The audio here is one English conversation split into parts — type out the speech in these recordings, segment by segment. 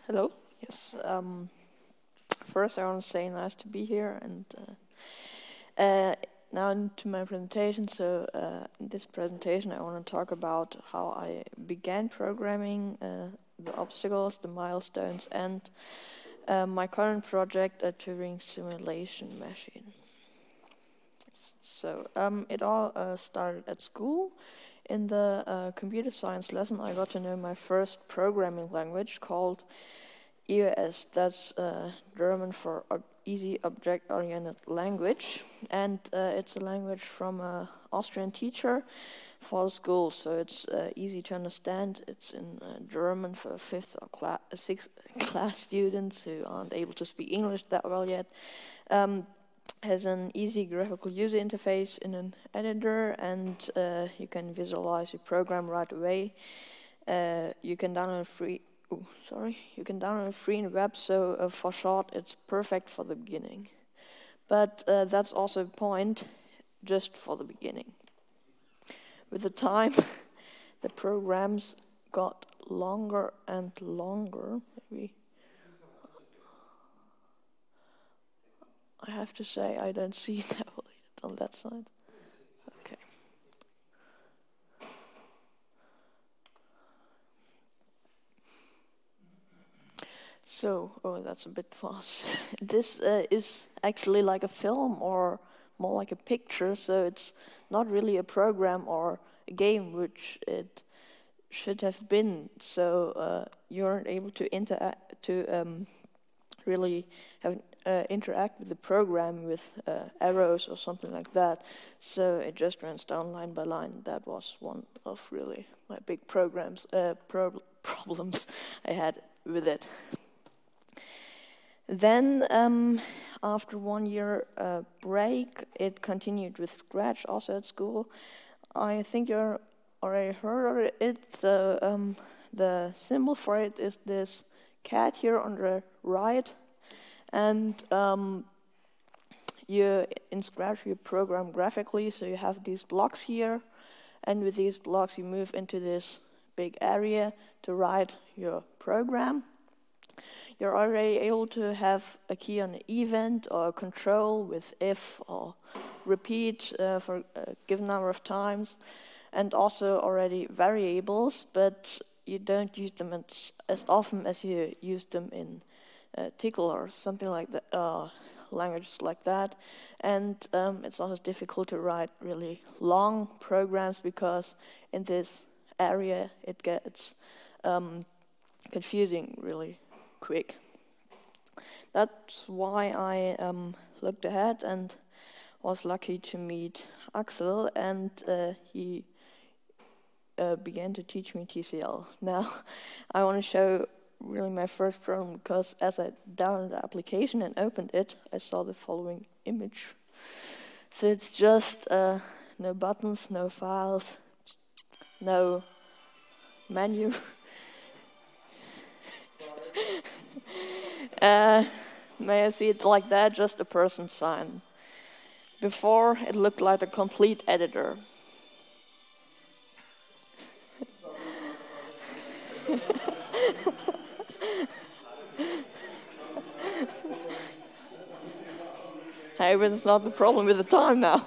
Hello. Yes. First, I want to say nice to be here, and now into my presentation. So, in this presentation, I want to talk about how I began programming, the obstacles, the milestones, and my current project, a Turing simulation machine. So, it all started at school. In the computer science lesson, I got to know my first programming language called EOS. That's German for Easy Object-Oriented Language, and it's a language from an Austrian teacher for the school, so it's easy to understand. It's in German for 5th or 6th class students who aren't able to speak English that well yet. Has an easy graphical user interface in an editor, and you can visualize your program right away. You can download free. You can download free in the web. So for short, it's perfect for the beginning. But that's also a point, just for the beginning. With the time, the programs got longer and longer. Maybe. I have to say I don't see that on that side. Okay. So, that's a bit fast. This is actually like a film or more like a picture, so it's not really a program or a game, which it should have been. So you aren't able to really have interact with the program with arrows or something like that. So it just runs down line by line. That was one of really my big problems I had with it. Then after 1 year break, it continued with Scratch also at school. I think you already heard of it. So the symbol for it is this cat here on the right. And in Scratch you program graphically, so you have these blocks here, and with these blocks you move into this big area to write your program. You're already able to have a key on an event or a control with if or repeat for a given number of times, and also already variables, but you don't use them as often as you use them in Tcl or something like that, languages like that. And it's also difficult to write really long programs because in this area it gets confusing really quick. That's why I looked ahead and was lucky to meet Axel, and he began to teach me TCL. Now I want to show really my first problem, because as I downloaded the application and opened it, I saw the following image. So it's just no buttons, no files, no menu. May I see it like that? Just a person sign. Before, it looked like a complete editor. Hey, but it's not the problem with the time now.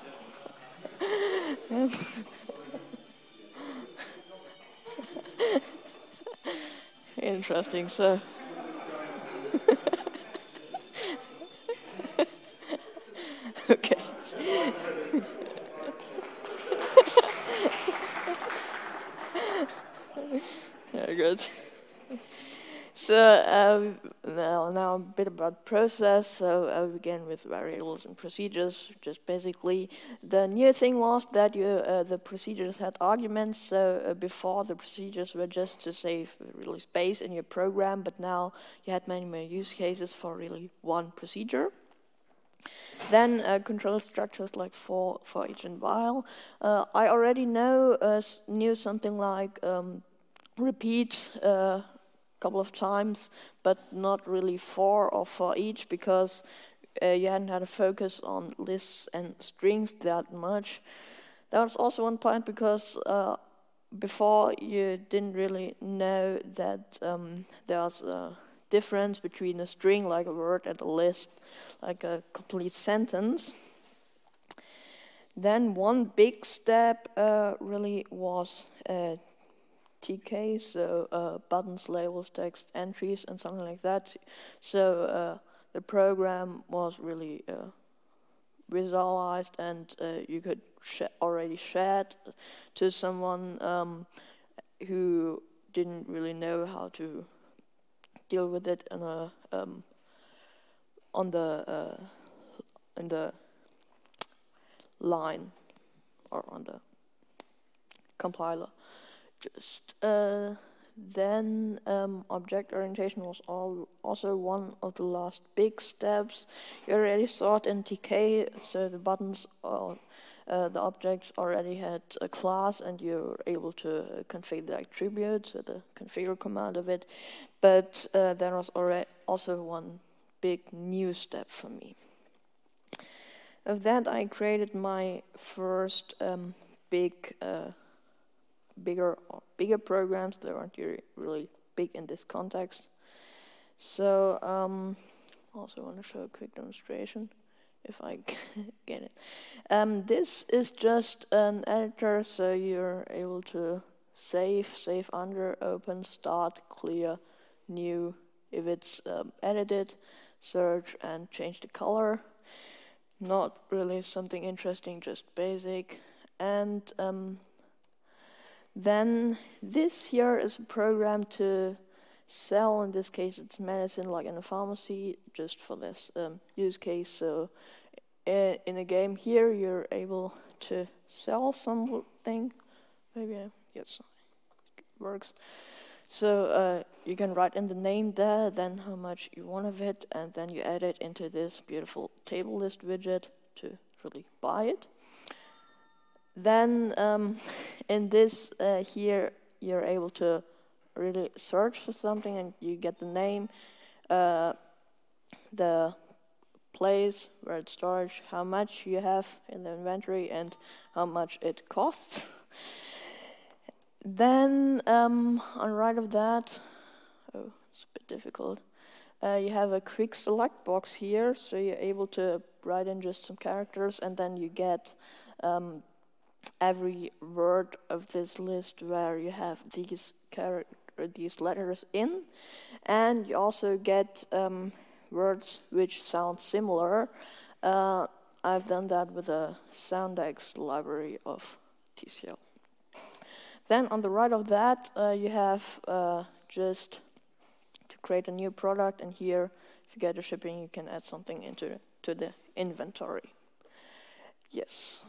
Interesting, so. Okay. Very good. So now a bit about process. So I began with variables and procedures. Just basically, the new thing was that the procedures had arguments. So before, the procedures were just to save really space in your program, but now you had many more use cases for really one procedure. Then control structures like for each and while. I already knew something like repeat a couple of times, but not really for each, because you hadn't had a focus on lists and strings that much. That was also one point, because before you didn't really know that there was difference between a string like a word and a list like a complete sentence. Then one big step really was TK, so buttons, labels, text, entries, and something like that. So the program was really visualized, and you could already share it to someone who didn't really know how to deal with it in the line or on the compiler. Just then object orientation was also one of the last big steps. You already saw it in TK, so the buttons or the objects already had a class, and you're able to configure the attributes with the configure command of it. But there was already also one big new step for me. Of that, I created my first bigger programs. They weren't really big in this context. So also want to show a quick demonstration if I get it. This is just an editor, so you're able to save under, open, start, clear, new, if it's edited, search, and change the color. Not really something interesting, just basic. And then this here is a program to sell. In this case, it's medicine, like in a pharmacy, just for this use case. So in a game here, you're able to sell something. Maybe yes, it works. So you can write in the name there, then how much you want of it, and then you add it into this beautiful table list widget to really buy it. Then in this here, you're able to really search for something, and you get the name, the place where it's stored, how much you have in the inventory, and how much it costs. Then on right of that, it's a bit difficult. You have a quick select box here, so you're able to write in just some characters, and then you get every word of this list where you have these letters in, and you also get words which sound similar. I've done that with a Soundex library of TCL. Then on the right of that, you have just to create a new product, and here, if you get a shipping, you can add something into the inventory. Yes.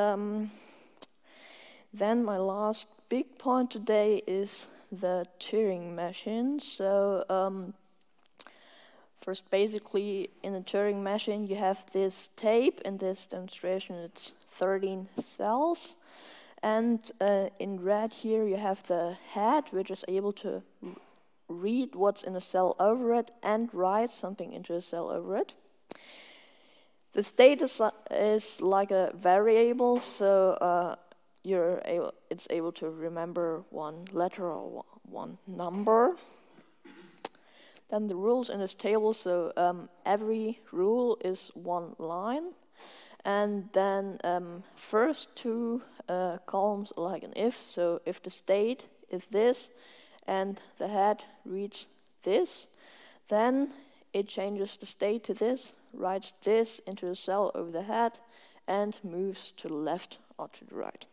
Then my last big point today is the Turing machine. So first, basically, in a Turing machine, you have this tape. In this demonstration, it's 13 cells. And in red here, you have the head, which is able to read what's in a cell over it and write something into a cell over it. The state is like a variable, so it's able to remember one letter or one number. Then the rules in this table, so every rule is one line. And then first two columns are like an if, so if the state is this and the head reads this, then it changes the state to this, writes this into a cell over the head, and moves to the left or to the right.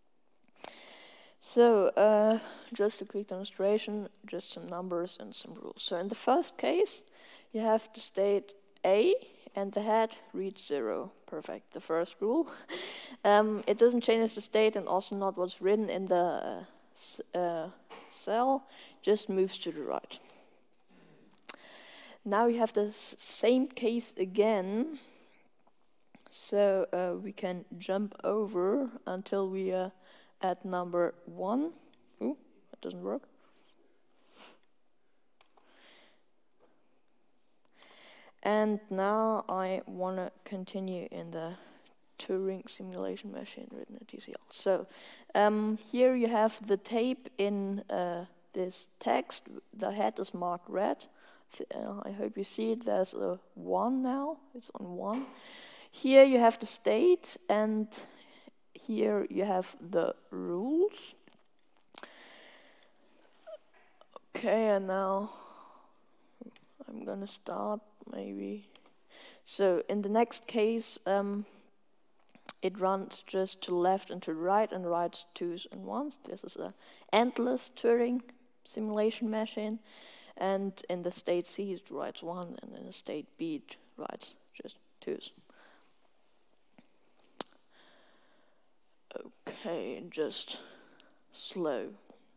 So just a quick demonstration, just some numbers and some rules. So in the first case, you have the state A, and the head reads 0. Perfect, the first rule. It doesn't change the state, and also not what's written in the cell, just moves to the right. Now you have the same case again, so we can jump over until we at number 1. Ooh, that doesn't work. And now I want to continue in the Turing simulation machine written at TCL. So here you have the tape in this text. The head is marked red. I hope you see it. There's a 1 now. It's on 1. Here you have the state, and here you have the rules. Okay, and now I'm gonna start maybe. So in the next case, it runs just to left and to right and writes 2s and 1s. This is a endless Turing simulation machine. And in the state C it writes 1, and in the state B it writes just 2s. Okay, and just slowly.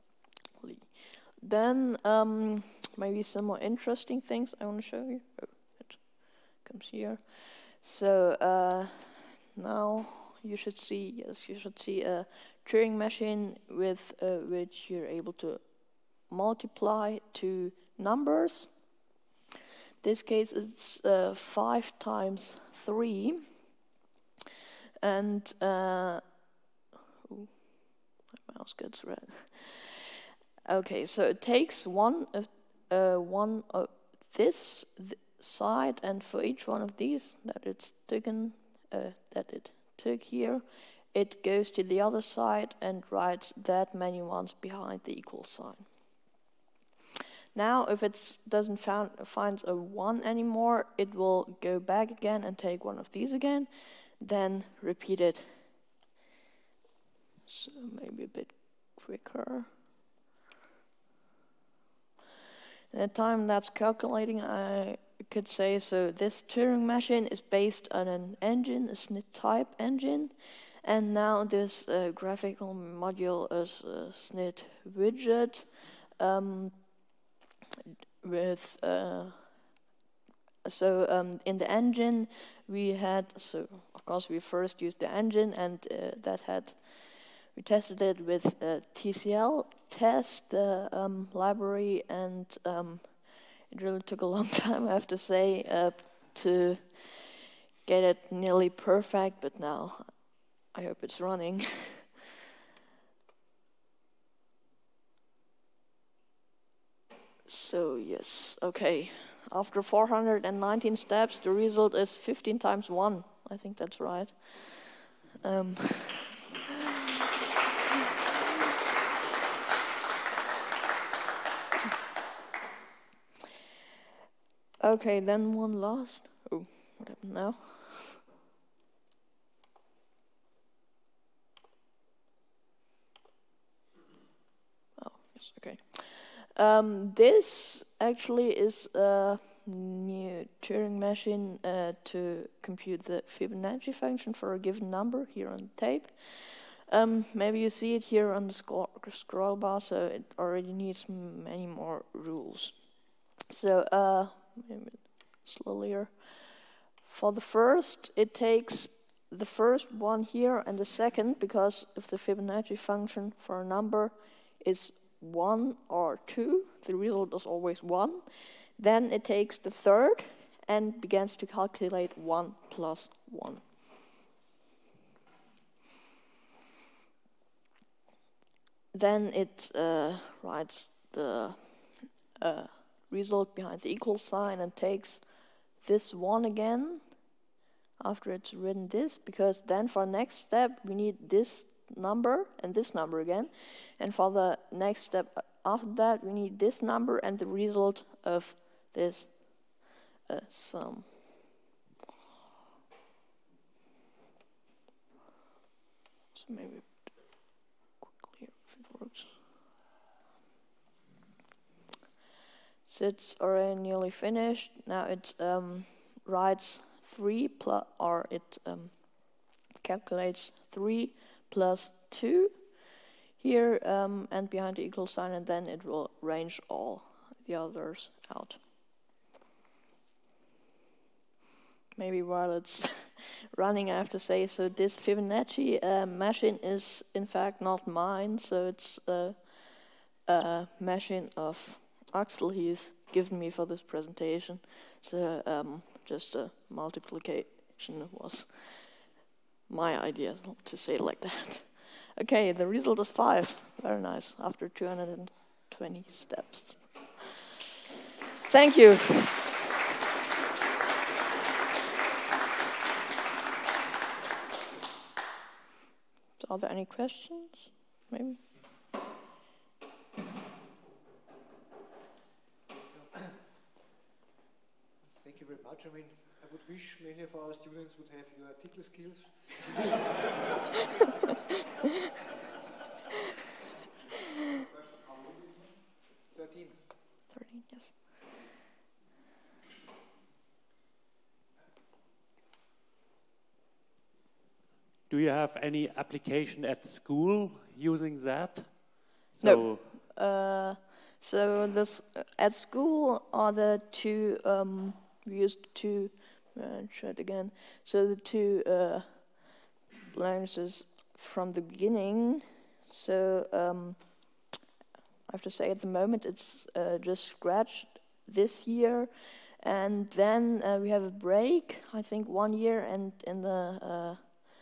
Then maybe some more interesting things I want to show you. Oh, it comes here. So now you should see a Turing machine with which you're able to multiply two numbers. This case it's 5 times 3, and my mouse gets red. Okay, so it takes one of this side, and for each one of these that it took here, it goes to the other side and writes that many ones behind the equal sign. Now, if it doesn't find a 1 anymore, it will go back again and take one of these again, then repeat it. So maybe a bit quicker. In the time that's calculating, I could say, so this Turing machine is based on an engine, a SNIT type engine, and now this graphical module is a SNIT widget with in the engine we had, so of course we first used the engine, and we tested it with TCL test library, and it really took a long time, I have to say, to get it nearly perfect, but now I hope it's running. So yes, okay. After 419 steps, the result is 15 times 1. I think that's right. Okay, then one last. Oh, what happened now? Oh, yes, okay. This actually is a new Turing machine to compute the Fibonacci function for a given number here on the tape. Maybe you see it here on the scroll bar, so it already needs many more rules. So maybe slowly. For the first, it takes the first one here and the second, because if the Fibonacci function for a number is 1 or 2, the result is always 1. Then it takes the third and begins to calculate 1 plus 1. Then it writes the result behind the equal sign and takes this 1 again after it's written this, because then for next step we need this number and this number again, and for the next step after that we need this number and the result of this sum. So maybe quickly if it works. So it's already nearly finished. Now it writes 3 plus, or it calculates 3 plus 2 here and behind the equal sign, and then it will range all the others out. Maybe while it's running, I have to say, so this Fibonacci machine is in fact not mine, so it's a machine of Axel. He's given me for this presentation, so just a multiplication was my idea, to say it like that. Okay, the result is 5. Very nice, after 220 steps. Thank you. Are there any questions? Maybe? Thank you very much. I mean, I would wish many of our students would have your tickle skills. 13. 13, yes. Do you have any application at school using that? No. So this at school are the two we used to try it again. So the two languages from the beginning. So I have to say at the moment it's just Scratch this year, and then we have a break. I think 1 year, and in the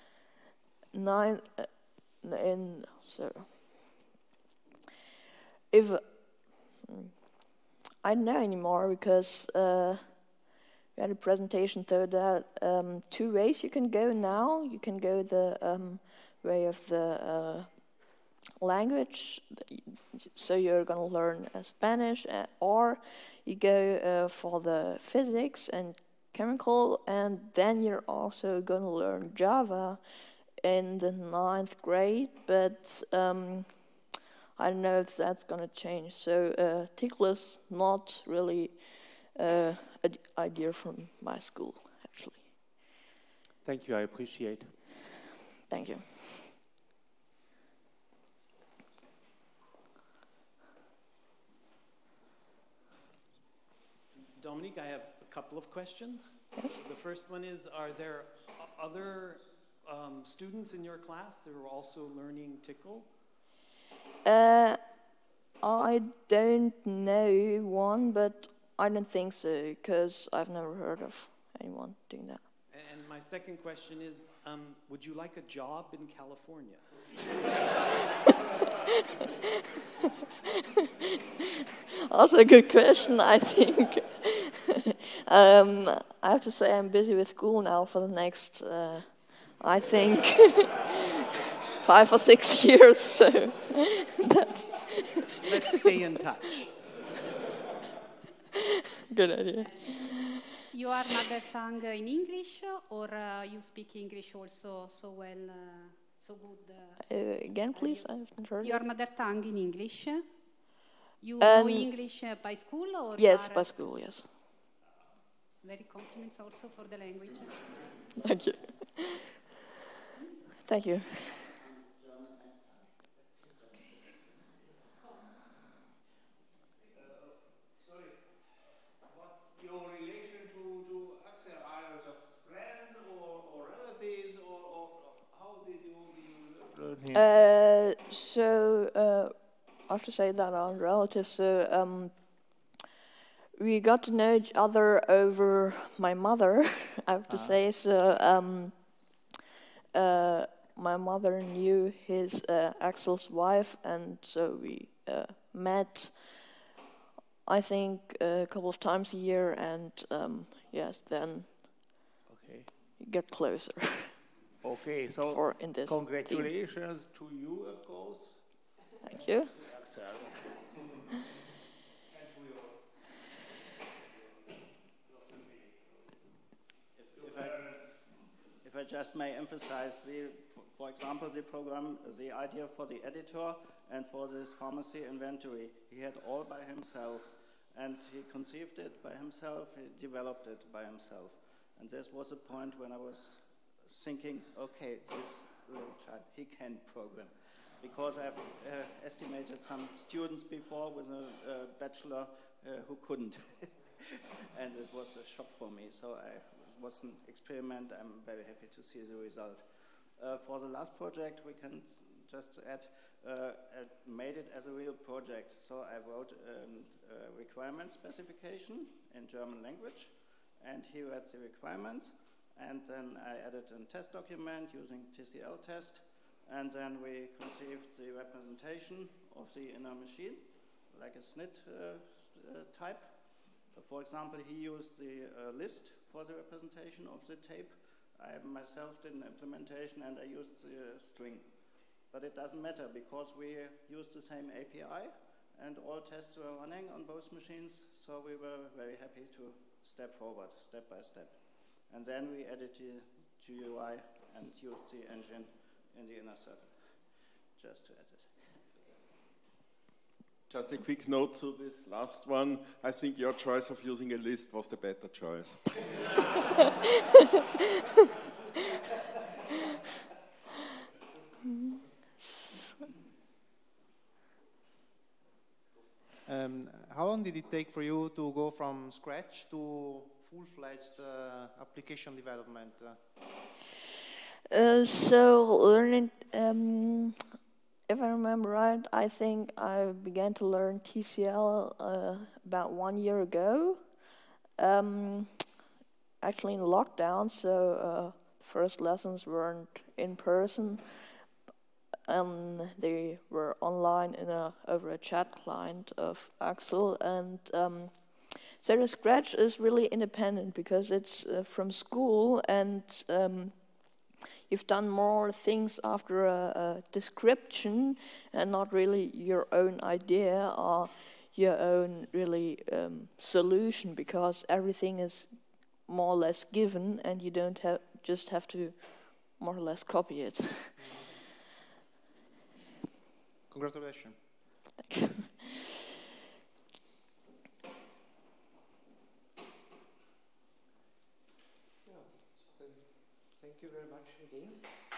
if I don't know anymore because we had a presentation so that 2 ways you can go now. You can go the way of the language, so you're gonna learn Spanish, or you go for the physics and chemical, and then you're also gonna learn Java in the 9th grade, but I don't know if that's gonna change. So tickle is not really an idea from my school, actually. Thank you, I appreciate. Thank you. Dominique, I have a couple of questions. Yes. The first one is, are there other students in your class that are also learning tickle? I don't know one, but I don't think so, because I've never heard of anyone doing that. And my second question is, would you like a job in California? Also a good question, I think. I have to say I'm busy with school now for the next, I think, 5 or 6 years. So let's stay in touch. Good idea. You are mother tongue in English, or you speak English also so well, so good? Again, please, I haven't heard. Your mother tongue in English. You know English by school, or yes, by school, yes. Very compliments also for the language. Thank you. Thank you. Sorry, what's your relation to Axel? Are you just friends or relatives, or how did you learn him? I have to say that our relatives. So we got to know each other over my mother. I have to say. So my mother knew his Axel's wife, and so we met. I think a couple of times a year, and yes, then you get closer. Okay, so for in this congratulations to you, of course. Thank you. If I just may emphasize, for example, the program, the idea for the editor and for this pharmacy inventory, he had all by himself, and he conceived it by himself, he developed it by himself. And this was a point when I was thinking, okay, this little child, he can program. Because I've estimated some students before with a bachelor who couldn't. And this was a shock for me. So it was an experiment. I'm very happy to see the result. For the last project, we can just add, made it as a real project. So I wrote a requirement specification in German language, and he read the requirements. And then I added a test document using TCL test. And then we conceived the representation of the inner machine, like a SNIT type. For example, he used the list for the representation of the tape. I myself did an implementation and I used the string. But it doesn't matter because we used the same API and all tests were running on both machines, so we were very happy to step forward, step by step. And then we added the GUI and used the engine in the inner circle, just to add this. Just a quick note to this last one. I think your choice of using a list was the better choice. How long did it take for you to go from scratch to full-fledged application development? So learning, if I remember right, I think I began to learn TCL about 1 year ago. Actually in lockdown, so first lessons weren't in person. They were online over a chat client of Axel, and so the Scratch is really independent because it's from school, and you've done more things after a description and not really your own idea or your own really solution, because everything is more or less given and you don't just have to more or less copy it. Congratulations. Thank you. Yeah, then thank you very much again.